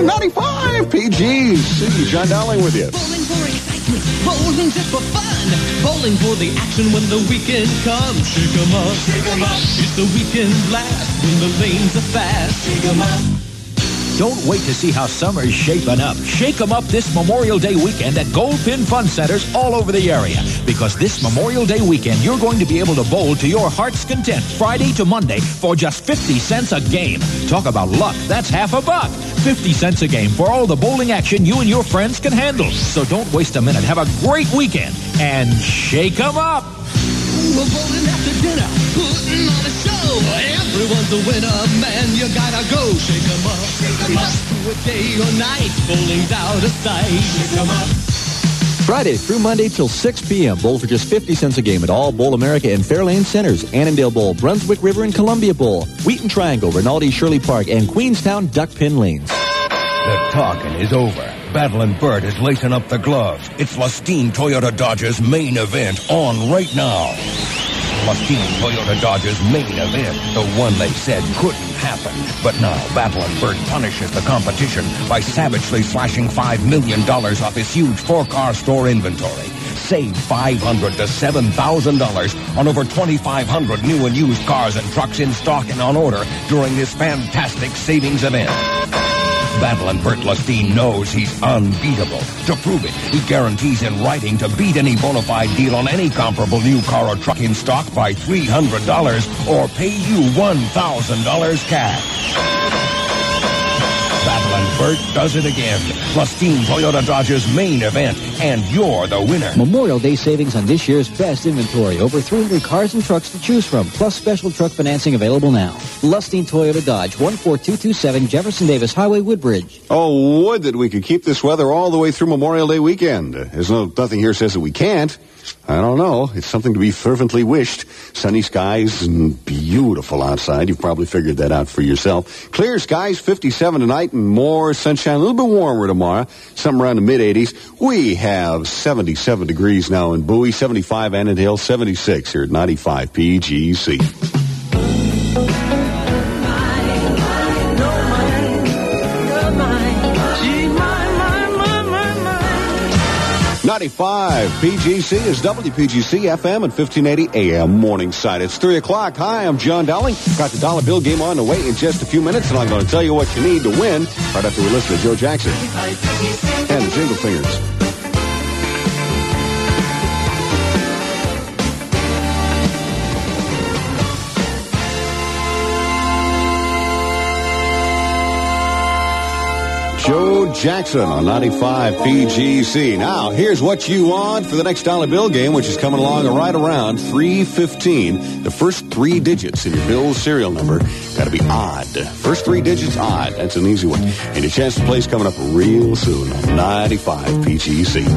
95 PGC. John Dowling with you. Bowling for excitement, bowling just for fun. Bowling for the action when the weekend comes. Shake 'em up, shake 'em up. It's the weekend blast when the lanes are fast. Shake 'em up. Don't wait to see how summer's shaping up. Shake 'em up this Memorial Day weekend at Goldpin Fun Centers all over the area. Because this Memorial Day weekend, you're going to be able to bowl to your heart's content Friday to Monday for just 50 cents a game. Talk about luck. That's half a buck. 50 cents a game for all the bowling action you and your friends can handle. So don't waste a minute. Have a great weekend and shake 'em up. We're bowling after dinner, putting on a show. Everyone's a winner, man, you gotta go. Shake 'em up, shake 'em up. Through a day or night, bowling's out of sight. Shake 'em up. Friday through Monday till 6 p.m. Bowl for just 50 cents a game at all Bowl America and Fairlane Centers, Annandale Bowl, Brunswick River and Columbia Bowl, Wheaton Triangle, Rinaldi Shirley Park, and Queenstown Duck Pin Lanes. The talking is over. Battle and Burt is lacing up the gloves. It's Lustine Toyota Dodge's main event on right now. Lustine Toyota Dodge's main event, the one they said couldn't happen. But now Battle and Burt punishes the competition by savagely slashing $5 million off his huge four-car store inventory. Save $500 to $7,000 on over 2,500 new and used cars and trucks in stock and on order during this fantastic savings event. Battle and Burt Lustine knows he's unbeatable. To prove it, he guarantees in writing to beat any bona fide deal on any comparable new car or truck in stock by $300 or pay you $1,000 cash. Battle and Burt does it again. Lustine Toyota Dodge's main event, and you're the winner. Memorial Day savings on this year's best inventory. Over 300 cars and trucks to choose from, plus special truck financing available now. Lustine Toyota Dodge, 14227 Jefferson Davis Highway, Woodbridge. Oh, would that we could keep this weather all the way through Memorial Day weekend. There's nothing here says that we can't. I don't know. It's something to be fervently wished. Sunny skies and beautiful outside. You've probably figured that out for yourself. Clear skies, 57 tonight, and more sunshine. A little bit warmer tomorrow. Something around the mid-80s. We have 77 degrees now in Bowie, 75 Annandale, 76 here at 95 PGC. 95 PGC is WPGC FM and 1580 AM Morningside. It's 3 o'clock. Hi, I'm John Dowling. Got the dollar bill game on the way in just a few minutes, and I'm going to tell you what you need to win right after we listen to Joe Jackson and the Jingle Fingers. Joe Jackson on 95 PGC. Now, here's what you want for the next dollar bill game, which is coming along right around 3:15. The first three digits in your bill's serial number got to be odd. First three digits odd. That's an easy one. And your chance to play is coming up real soon on 95 PGC.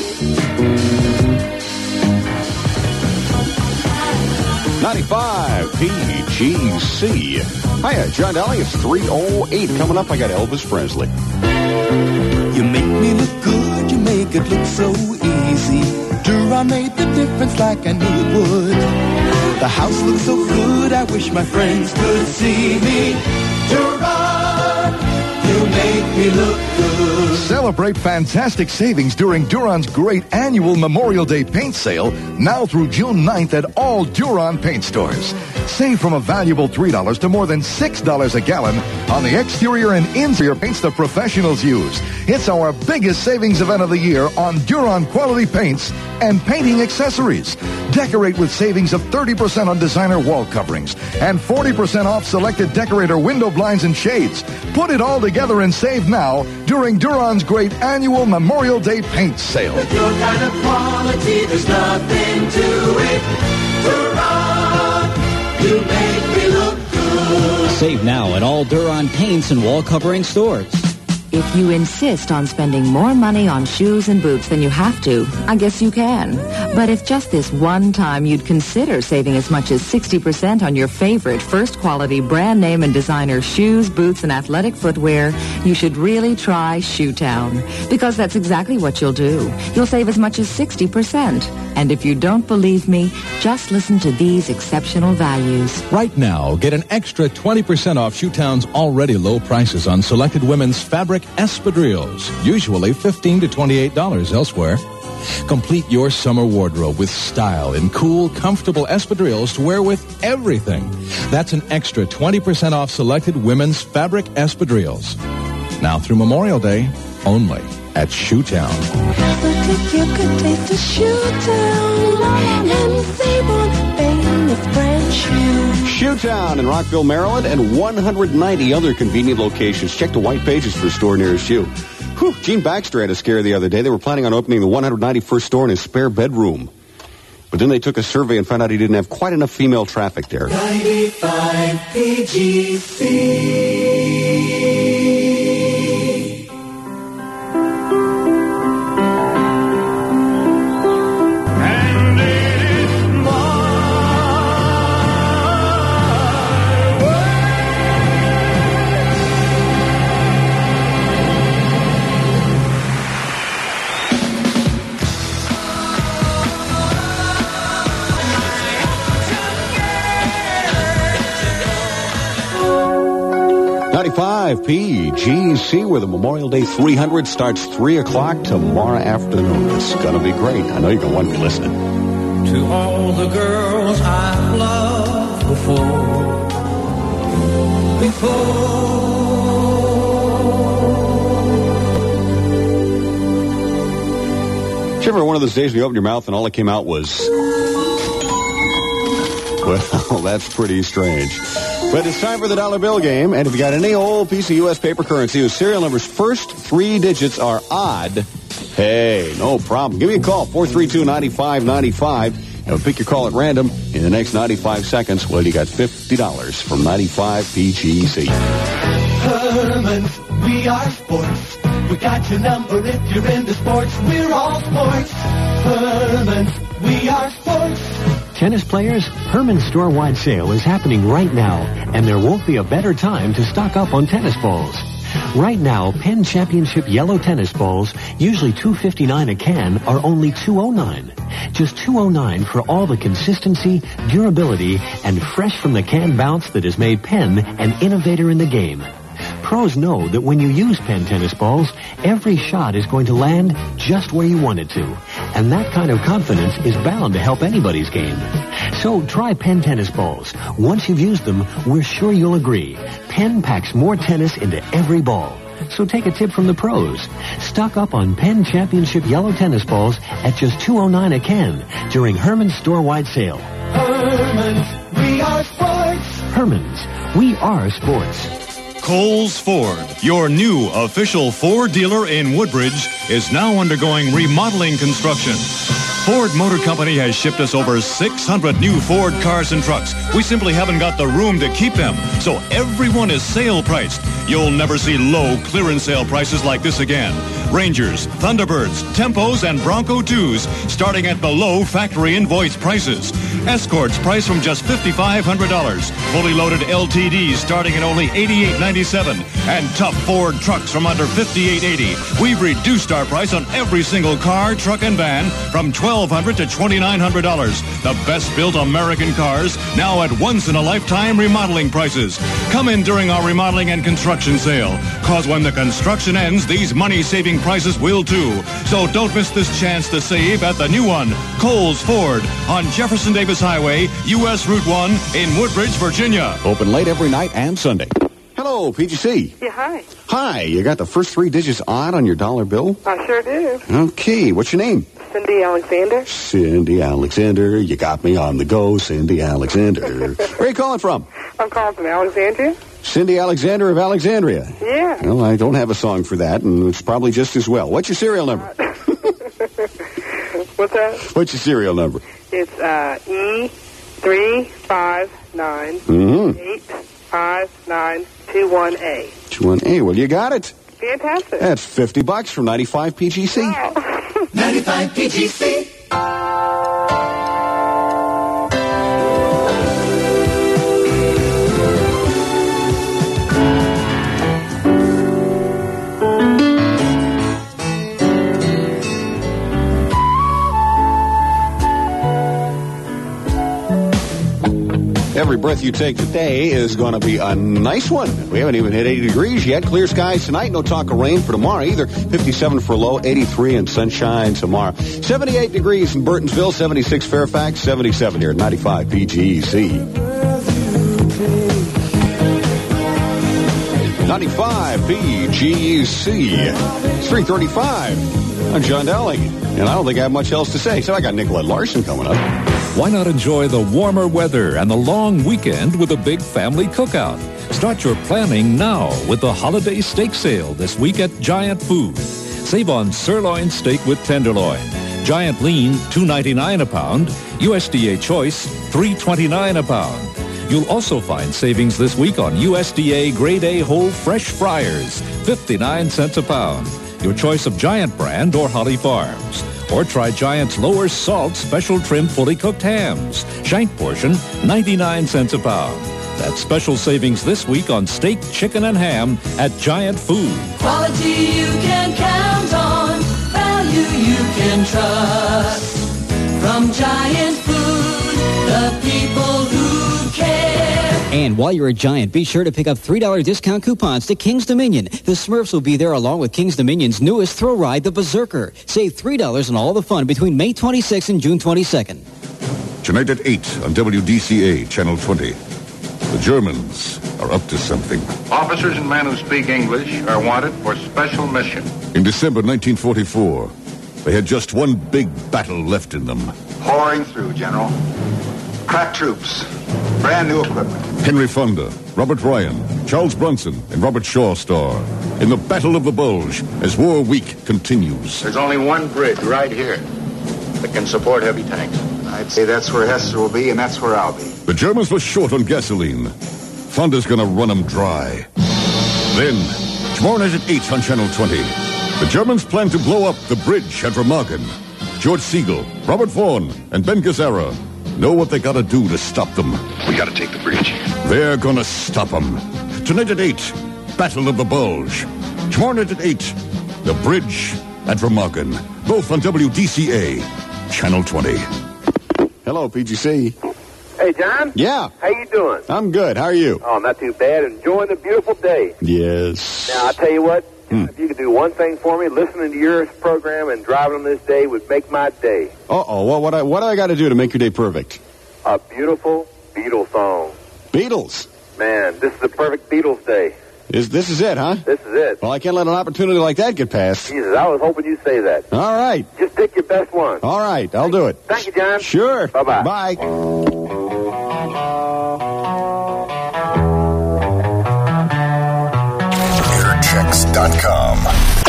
95 PGC. Hiya, John Dowling. It's 3:08. Coming up, I got Elvis Presley. You make me look good, you make it look so easy. Duran made the difference like I knew it would. The house looks so good, I wish my friends could see me. Duran, you make me look good. Celebrate fantastic savings during Duran's great annual Memorial Day paint sale, now through June 9th at all Duran paint stores. Save from a valuable $3 to more than $6 a gallon on the exterior and interior paints the professionals use. It's our biggest savings event of the year on Duran quality paints and painting accessories. Decorate with savings of 30% on designer wall coverings and 40% off selected decorator window blinds and shades. Put it all together and save now during Duran's great annual Memorial Day paint sale. With your kind of quality, there's nothing to it. Duran, you make me look good. Save now at all Duran paints and wall covering stores. If you insist on spending more money on shoes and boots than you have to, I guess you can. But if just this one time you'd consider saving as much as 60% on your favorite first-quality brand name and designer shoes, boots, and athletic footwear, you should really try Shoetown. Because that's exactly what you'll do. You'll save as much as 60%. And if you don't believe me, just listen to these exceptional values. Right now, get an extra 20% off Shoetown's already low prices on selected women's fabric fabric espadrilles, usually $15 to $28 elsewhere. Complete your summer wardrobe with style in cool, comfortable espadrilles to wear with everything. That's an extra 20% off selected women's fabric espadrilles. Now through Memorial Day, only at Shoetown. You could taste a Shoetown and save on famous brand shoes. Shoetown in Rockville, Maryland, and 190 other convenient locations. Check the white pages for a store nearest you. Whew, Gene Baxter had a scare the other day. They were planning on opening the 191st store in his spare bedroom. But then they took a survey and found out he didn't have quite enough female traffic there. 95 PGC. PGC, where the Memorial Day 300 starts 3 o'clock tomorrow afternoon. It's going to be great. I know you're going to want to be listening. To all the girls I've loved Did you ever one of those days when you opened your mouth and all that came out was... Well, that's pretty strange. But it's time for the dollar bill game, and if you got any old piece of U.S. paper currency whose serial number's first 3 digits are odd, hey, no problem. Give me a call, 432-9595, and we'll pick your call at random in the next 95 seconds. Well, you got $50 from 95 PGC. Herman's, we are sports. We got your number if you're into sports. We're all sports. Herman's, we are sports. Tennis players, Herman's store-wide sale is happening right now, and there won't be a better time to stock up on tennis balls. Right now, Penn Championship yellow tennis balls, usually $2.59 a can, are only $2.09. Just $2.09 for all the consistency, durability, and fresh from the can bounce that has made Penn an innovator in the game. Pros know that when you use Penn tennis balls, every shot is going to land just where you want it to. And that kind of confidence is bound to help anybody's game. So try Penn tennis balls. Once you've used them, we're sure you'll agree. Penn packs more tennis into every ball. So take a tip from the pros. Stock up on Penn Championship yellow tennis balls at just $2.09 a can during Herman's store-wide sale. Herman's, we are sports. Herman's, we are sports. Coles Ford, your new official Ford dealer in Woodbridge, is now undergoing remodeling construction. Ford Motor Company has shipped us over 600 new Ford cars and trucks. We simply haven't got the room to keep them, so everyone is sale priced. You'll never see low clearance sale prices like this again. Rangers, Thunderbirds, Tempos, and Bronco 2s starting at below factory invoice prices. Escorts priced from just $5,500. Fully loaded LTDs starting at only $88.97. And tough Ford trucks from under $58.80. We've reduced our price on every single car, truck, and van from $1,200 to $2,900. The best built American cars now at once-in-a-lifetime remodeling prices. Come in during our remodeling and construction sale. Cause when the construction ends, these money-saving prices will too. So don't miss this chance to save at the new one, Coles Ford, on Jefferson Davis Highway, U.S. Route 1 in Woodbridge, Virginia. Open late every night and Sunday. Hello, PGC. Yeah, hi. Hi, you got the first 3 digits odd on your dollar bill? I sure do. Okay, what's your name? Cindy Alexander. Cindy Alexander. You got me on the go, Cindy Alexander. Where are you calling from? I'm calling from Alexandria. Cindy Alexander of Alexandria. Yeah. Well, I don't have a song for that, and it's probably just as well. What's your serial number? What's that? What's your serial number? It's E359-859-21A. 21A. Well, you got it. Fantastic. That's $50 from 95 PGC. Wow. 95 PGC. breath you take today is going to be a nice one. We haven't even hit 80 degrees yet. Clear skies tonight. No talk of rain for tomorrow either. 57 for low, 83 and sunshine tomorrow. 78 degrees in Burtonsville, 76 Fairfax, 77 here at 95 PGC. 95 PGC. It's 3:35. I'm John Dowling, and I don't think I have much else to say, so I got Nicolette Larson coming up. Why not enjoy the warmer weather and the long weekend with a big family cookout? Start your planning now with the holiday steak sale this week at Giant Food. Save on sirloin steak with tenderloin. Giant lean, $2.99 a pound. USDA choice, $3.29 a pound. You'll also find savings this week on USDA Grade A whole fresh fryers, 59 cents a pound. Your choice of Giant brand or Holly Farms. Or try Giant's lower salt special trim fully cooked hams. Shank portion, 99 cents a pound. That's special savings this week on steak, chicken, and ham at Giant Food. Quality you can count on, value you can trust. From Giant Food, the people who care. And while you're at Giant, be sure to pick up $3 discount coupons to King's Dominion. The Smurfs will be there along with King's Dominion's newest thrill ride, the Berserker. Save $3 on all the fun between May 26th and June 22nd. Tonight at 8 on WDCA, Channel 20. The Germans are up to something. Officers and men who speak English are wanted for special mission. In December 1944, they had just one big battle left in them. Pouring through, General. Crack troops. Brand new equipment. Henry Fonda, Robert Ryan, Charles Bronson, and Robert Shaw star in the Battle of the Bulge as War Week continues. There's only one bridge right here that can support heavy tanks. I'd say that's where Hester will be, and that's where I'll be. The Germans were short on gasoline. Fonda's gonna run them dry. Then, tomorrow night at 8 on Channel 20, the Germans plan to blow up the bridge at Remagen. George Siegel, Robert Vaughn, and Ben Gazzara know what they gotta do to stop them. We gotta take the bridge. They're gonna stop them. Tonight at 8, Battle of the Bulge. Tomorrow night at 8, the bridge at Remagen. Both on WDCA, Channel 20. Hello, PGC. Hey, John? Yeah. How you doing? I'm good. How are you? Oh, not too bad. Enjoying the beautiful day. Yes. Now, I'll tell you what. If you could do one thing for me, listening to your program and driving on this day would make my day. Uh-oh. Well, what do I got to do to make your day perfect? A beautiful Beatles song. Beatles? Man, this is the perfect Beatles day. This is it, huh? This is it. Well, I can't let an opportunity like that get past. Jesus, I was hoping you'd say that. All right. Just pick your best one. All right, I'll do it. Thank you, John. Sure. Bye-bye. Bye. ComputerChecks.com.